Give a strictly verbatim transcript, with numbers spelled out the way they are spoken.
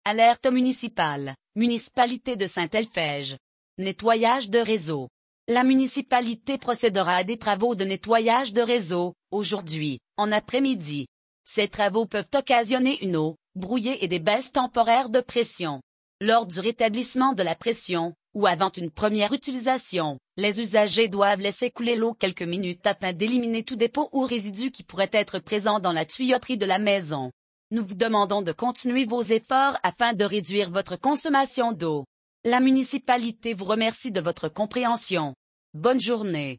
Alerte municipale, municipalité de Saint-Elphège. Nettoyage de réseau. La municipalité procédera à des travaux de nettoyage de réseau, aujourd'hui, en après-midi. Ces travaux peuvent occasionner une eau, brouillée et des baisses temporaires de pression. Lors du rétablissement de la pression, ou avant une première utilisation, les usagers doivent laisser couler l'eau quelques minutes afin d'éliminer tout dépôt ou résidu qui pourrait être présent dans la tuyauterie de la maison. Nous vous demandons de continuer vos efforts afin de réduire votre consommation d'eau. La municipalité vous remercie de votre compréhension. Bonne journée.